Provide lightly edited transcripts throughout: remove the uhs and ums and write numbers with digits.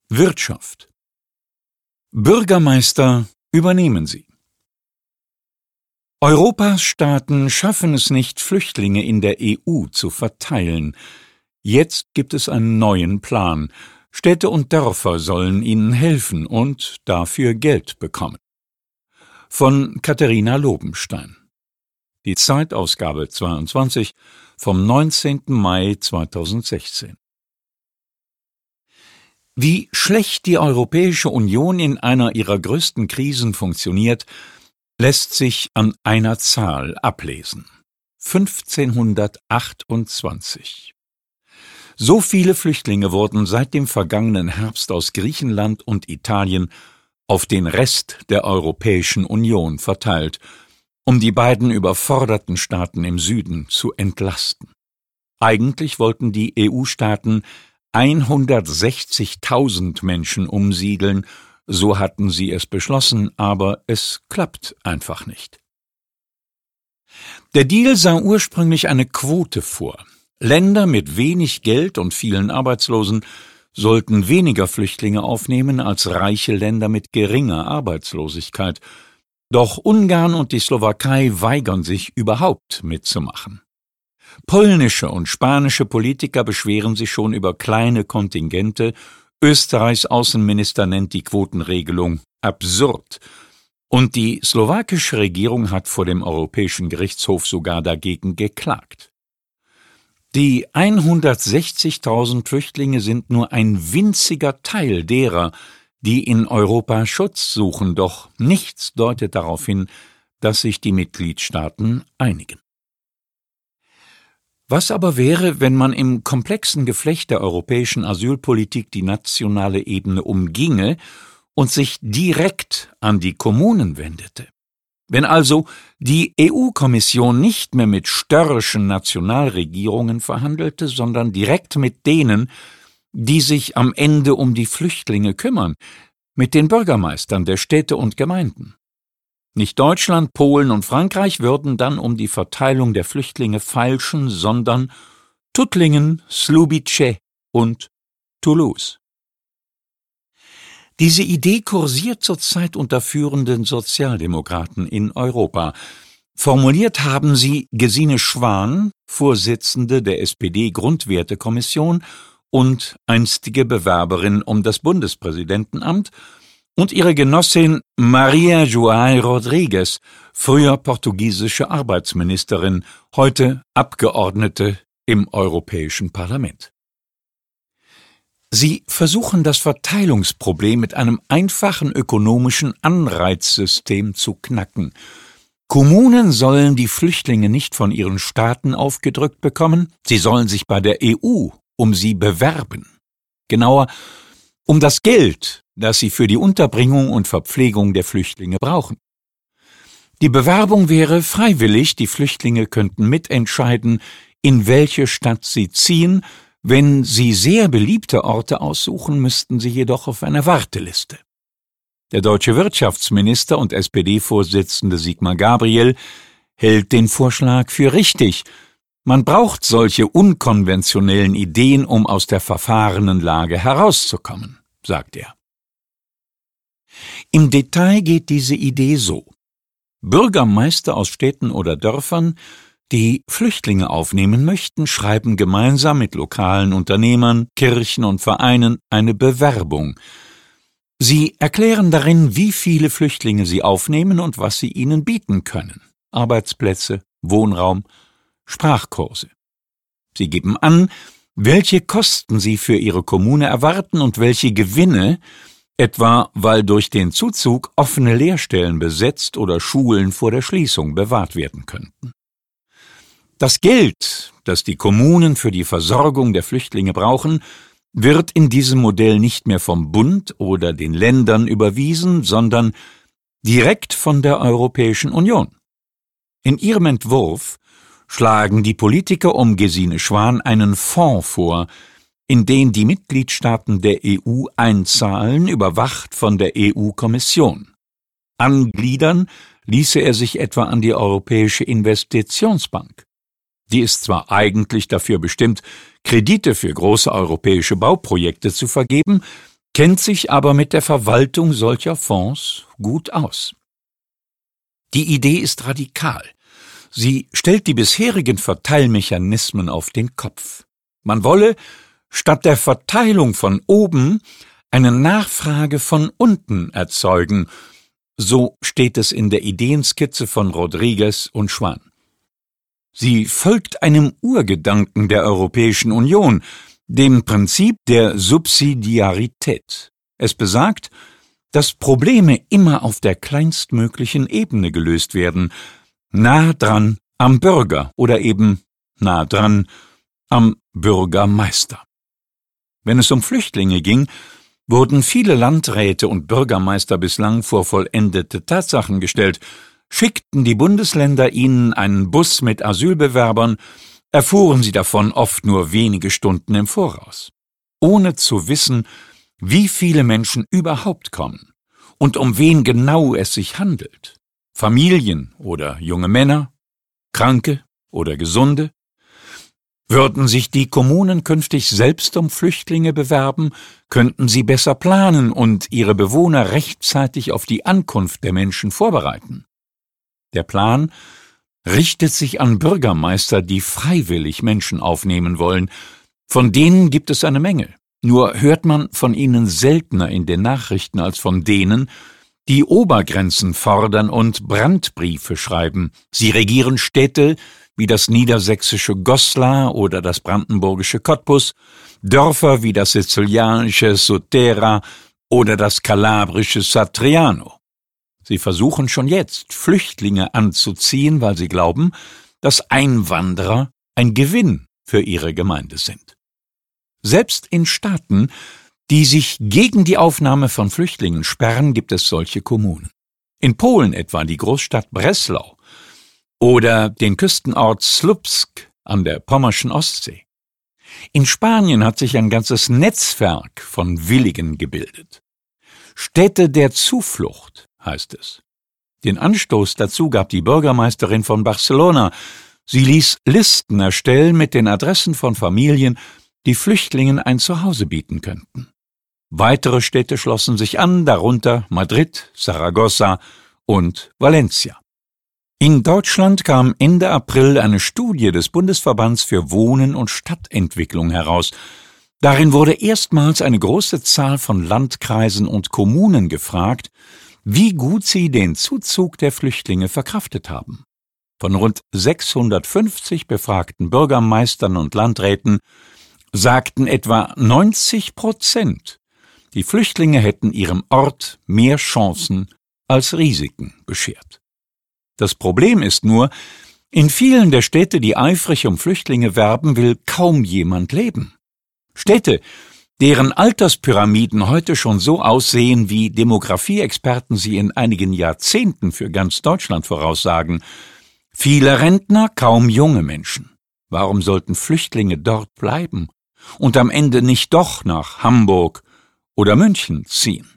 Wirtschaft. Bürgermeister übernehmen sie. Europas Staaten schaffen es nicht, Flüchtlinge in der EU zu verteilen. Jetzt gibt es einen neuen Plan. Städte und Dörfer sollen ihnen helfen und dafür Geld bekommen. Von Katharina Lobenstein. Die Zeit-Ausgabe 22 vom 19. Mai 2016. Wie schlecht die Europäische Union in einer ihrer größten Krisen funktioniert, lässt sich an einer Zahl ablesen: 1528. So viele Flüchtlinge wurden seit dem vergangenen Herbst aus Griechenland und Italien auf den Rest der Europäischen Union verteilt, um die beiden überforderten Staaten im Süden zu entlasten. Eigentlich wollten die EU-Staaten 160.000 Menschen umsiedeln, so hatten sie es beschlossen, aber es klappt einfach nicht. Der Deal sah ursprünglich eine Quote vor. Länder mit wenig Geld und vielen Arbeitslosen sollten weniger Flüchtlinge aufnehmen als reiche Länder mit geringer Arbeitslosigkeit. Doch Ungarn und die Slowakei weigern sich überhaupt mitzumachen. Polnische und spanische Politiker beschweren sich schon über kleine Kontingente. Österreichs Außenminister nennt die Quotenregelung absurd. Und die slowakische Regierung hat vor dem Europäischen Gerichtshof sogar dagegen geklagt. Die 160.000 Flüchtlinge sind nur ein winziger Teil derer, die in Europa Schutz suchen, doch nichts deutet darauf hin, dass sich die Mitgliedstaaten einigen. Was aber wäre, wenn man im komplexen Geflecht der europäischen Asylpolitik die nationale Ebene umginge und sich direkt an die Kommunen wendete? Wenn also die EU-Kommission nicht mehr mit störrischen Nationalregierungen verhandelte, sondern direkt mit denen, die sich am Ende um die Flüchtlinge kümmern, mit den Bürgermeistern der Städte und Gemeinden. Nicht Deutschland, Polen und Frankreich würden dann um die Verteilung der Flüchtlinge feilschen, sondern Tuttlingen, Słubice und Toulouse. Diese Idee kursiert zurzeit unter führenden Sozialdemokraten in Europa. Formuliert haben sie Gesine Schwan, Vorsitzende der SPD-Grundwertekommission und einstige Bewerberin um das Bundespräsidentenamt, und ihre Genossin Maria João Rodrigues, früher portugiesische Arbeitsministerin, heute Abgeordnete im Europäischen Parlament. Sie versuchen, das Verteilungsproblem mit einem einfachen ökonomischen Anreizsystem zu knacken. Kommunen sollen die Flüchtlinge nicht von ihren Staaten aufgedrückt bekommen, sie sollen sich bei der EU um sie bewerben. Genauer, um das Geld, das sie für die Unterbringung und Verpflegung der Flüchtlinge brauchen. Die Bewerbung wäre freiwillig, die Flüchtlinge könnten mitentscheiden, in welche Stadt sie ziehen. Wenn sie sehr beliebte Orte aussuchen, müssten sie jedoch auf eine Warteliste. Der deutsche Wirtschaftsminister und SPD-Vorsitzende Sigmar Gabriel hält den Vorschlag für richtig. Man braucht solche unkonventionellen Ideen, um aus der verfahrenen Lage herauszukommen, sagt er. Im Detail geht diese Idee so: Bürgermeister aus Städten oder Dörfern, die Flüchtlinge aufnehmen möchten, schreiben gemeinsam mit lokalen Unternehmern, Kirchen und Vereinen eine Bewerbung. Sie erklären darin, wie viele Flüchtlinge sie aufnehmen und was sie ihnen bieten können: Arbeitsplätze, Wohnraum, Sprachkurse. Sie geben an, welche Kosten sie für ihre Kommune erwarten und welche Gewinne, etwa weil durch den Zuzug offene Lehrstellen besetzt oder Schulen vor der Schließung bewahrt werden könnten. Das Geld, das die Kommunen für die Versorgung der Flüchtlinge brauchen, wird in diesem Modell nicht mehr vom Bund oder den Ländern überwiesen, sondern direkt von der Europäischen Union. In ihrem Entwurf schlagen die Politiker um Gesine Schwan einen Fonds vor, in den die Mitgliedstaaten der EU einzahlen, überwacht von der EU-Kommission. Angliedern ließe er sich etwa an die Europäische Investitionsbank. Die ist zwar eigentlich dafür bestimmt, Kredite für große europäische Bauprojekte zu vergeben, kennt sich aber mit der Verwaltung solcher Fonds gut aus. Die Idee ist radikal. Sie stellt die bisherigen Verteilmechanismen auf den Kopf. Man wolle statt der Verteilung von oben eine Nachfrage von unten erzeugen, so steht es in der Ideenskizze von Rodriguez und Schwan. Sie folgt einem Urgedanken der Europäischen Union, dem Prinzip der Subsidiarität. Es besagt, dass Probleme immer auf der kleinstmöglichen Ebene gelöst werden, nah dran am Bürger oder eben nah dran am Bürgermeister. Wenn es um Flüchtlinge ging, wurden viele Landräte und Bürgermeister bislang vor vollendete Tatsachen gestellt, schickten die Bundesländer ihnen einen Bus mit Asylbewerbern, erfuhren sie davon oft nur wenige Stunden im Voraus, ohne zu wissen, wie viele Menschen überhaupt kommen und um wen genau es sich handelt. Familien oder junge Männer, Kranke oder Gesunde? Würden sich die Kommunen künftig selbst um Flüchtlinge bewerben, könnten sie besser planen und ihre Bewohner rechtzeitig auf die Ankunft der Menschen vorbereiten. Der Plan richtet sich an Bürgermeister, die freiwillig Menschen aufnehmen wollen. Von denen gibt es eine Menge. Nur hört man von ihnen seltener in den Nachrichten als von denen, die Obergrenzen fordern und Brandbriefe schreiben. Sie regieren Städte wie das niedersächsische Goslar oder das brandenburgische Cottbus, Dörfer wie das sizilianische Sotera oder das kalabrische Satriano. Sie versuchen schon jetzt, Flüchtlinge anzuziehen, weil sie glauben, dass Einwanderer ein Gewinn für ihre Gemeinde sind. Selbst in Staaten, die sich gegen die Aufnahme von Flüchtlingen sperren, gibt es solche Kommunen. In Polen etwa die Großstadt Breslau oder den Küstenort Słupsk an der pommerschen Ostsee. In Spanien hat sich ein ganzes Netzwerk von Willigen gebildet. Städte der Zuflucht heißt es. Den Anstoß dazu gab die Bürgermeisterin von Barcelona. Sie ließ Listen erstellen mit den Adressen von Familien, die Flüchtlingen ein Zuhause bieten könnten. Weitere Städte schlossen sich an, darunter Madrid, Saragossa und Valencia. In Deutschland kam Ende April eine Studie des Bundesverbands für Wohnen und Stadtentwicklung heraus. Darin wurde erstmals eine große Zahl von Landkreisen und Kommunen gefragt, wie gut sie den Zuzug der Flüchtlinge verkraftet haben. Von rund 650 befragten Bürgermeistern und Landräten sagten etwa 90%, die Flüchtlinge hätten ihrem Ort mehr Chancen als Risiken beschert. Das Problem ist nur, in vielen der Städte, die eifrig um Flüchtlinge werben, will kaum jemand leben. Städte, deren Alterspyramiden heute schon so aussehen, wie Demografieexperten sie in einigen Jahrzehnten für ganz Deutschland voraussagen. Viele Rentner, kaum junge Menschen. Warum sollten Flüchtlinge dort bleiben und am Ende nicht doch nach Hamburg oder München ziehen?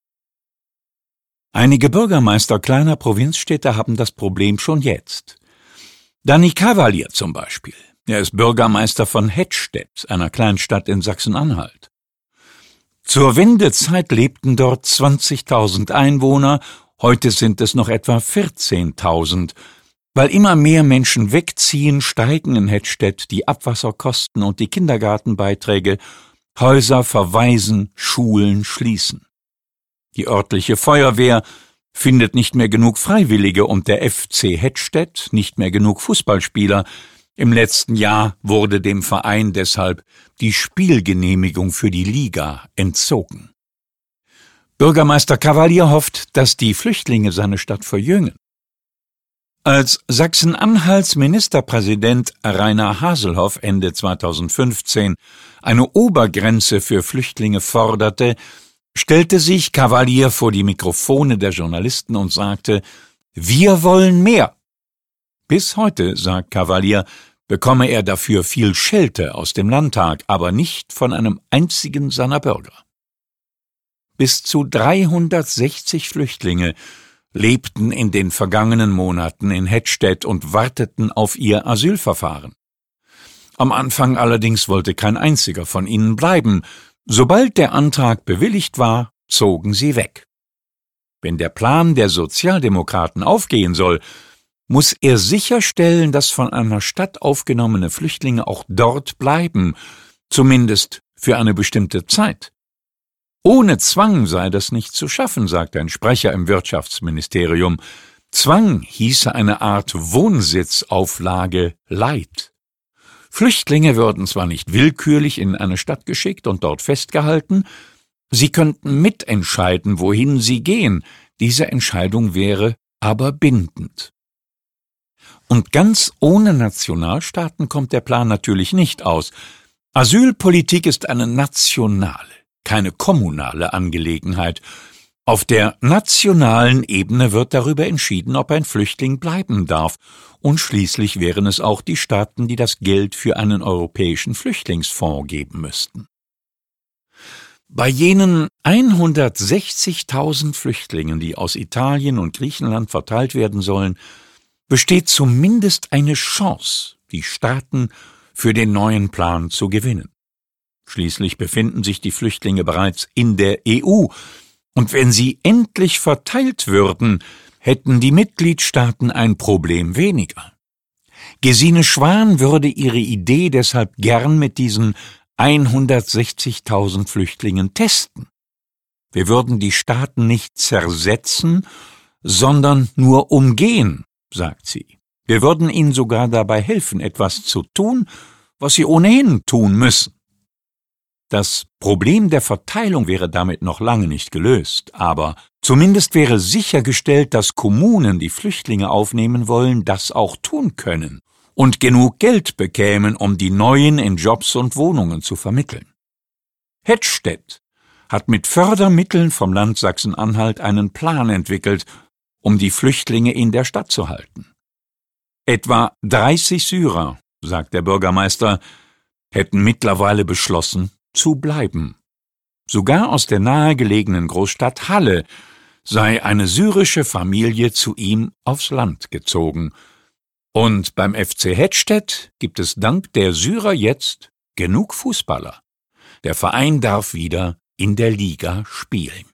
Einige Bürgermeister kleiner Provinzstädte haben das Problem schon jetzt. Danny Cavalier zum Beispiel. Er ist Bürgermeister von Hettstedt, einer Kleinstadt in Sachsen-Anhalt. Zur Wendezeit lebten dort 20.000 Einwohner, heute sind es noch etwa 14.000. Weil immer mehr Menschen wegziehen, steigen in Hettstedt die Abwasserkosten und die Kindergartenbeiträge, Häuser verwaisen, Schulen schließen. Die örtliche Feuerwehr findet nicht mehr genug Freiwillige und der FC Hettstedt nicht mehr genug Fußballspieler. Im letzten Jahr wurde dem Verein deshalb die Spielgenehmigung für die Liga entzogen. Bürgermeister Cavalier hofft, dass die Flüchtlinge seine Stadt verjüngen. Als Sachsen-Anhalts Ministerpräsident Rainer Haselhoff Ende 2015 eine Obergrenze für Flüchtlinge forderte, stellte sich Cavalier vor die Mikrofone der Journalisten und sagte, wir wollen mehr. Bis heute, sagt Cavalier, bekomme er dafür viel Schelte aus dem Landtag, aber nicht von einem einzigen seiner Bürger. Bis zu 360 Flüchtlinge lebten in den vergangenen Monaten in Hettstedt und warteten auf ihr Asylverfahren. Am Anfang allerdings wollte kein einziger von ihnen bleiben. Sobald der Antrag bewilligt war, zogen sie weg. Wenn der Plan der Sozialdemokraten aufgehen soll, muss er sicherstellen, dass von einer Stadt aufgenommene Flüchtlinge auch dort bleiben, zumindest für eine bestimmte Zeit. Ohne Zwang sei das nicht zu schaffen, sagt ein Sprecher im Wirtschaftsministerium. Zwang hieße eine Art Wohnsitzauflage light. Flüchtlinge würden zwar nicht willkürlich in eine Stadt geschickt und dort festgehalten, sie könnten mitentscheiden, wohin sie gehen. Diese Entscheidung wäre aber bindend. Und ganz ohne Nationalstaaten kommt der Plan natürlich nicht aus. Asylpolitik ist eine nationale, keine kommunale Angelegenheit. Auf der nationalen Ebene wird darüber entschieden, ob ein Flüchtling bleiben darf, und schließlich wären es auch die Staaten, die das Geld für einen europäischen Flüchtlingsfonds geben müssten. Bei jenen 160.000 Flüchtlingen, die aus Italien und Griechenland verteilt werden sollen, besteht zumindest eine Chance, die Staaten für den neuen Plan zu gewinnen. Schließlich befinden sich die Flüchtlinge bereits in der EU, und wenn sie endlich verteilt würden, hätten die Mitgliedstaaten ein Problem weniger. Gesine Schwan würde ihre Idee deshalb gern mit diesen 160.000 Flüchtlingen testen. Wir würden die Staaten nicht zersetzen, sondern nur umgehen, sagt sie. Wir würden ihnen sogar dabei helfen, etwas zu tun, was sie ohnehin tun müssen. Das Problem der Verteilung wäre damit noch lange nicht gelöst, aber zumindest wäre sichergestellt, dass Kommunen, die Flüchtlinge aufnehmen wollen, das auch tun können und genug Geld bekämen, um die Neuen in Jobs und Wohnungen zu vermitteln. Hettstedt hat mit Fördermitteln vom Land Sachsen-Anhalt einen Plan entwickelt, um die Flüchtlinge in der Stadt zu halten. Etwa 30 Syrer, sagt der Bürgermeister, hätten mittlerweile beschlossen, zu bleiben. Sogar aus der nahegelegenen Großstadt Halle sei eine syrische Familie zu ihm aufs Land gezogen. Und beim FC Hettstedt gibt es dank der Syrer jetzt genug Fußballer. Der Verein darf wieder in der Liga spielen.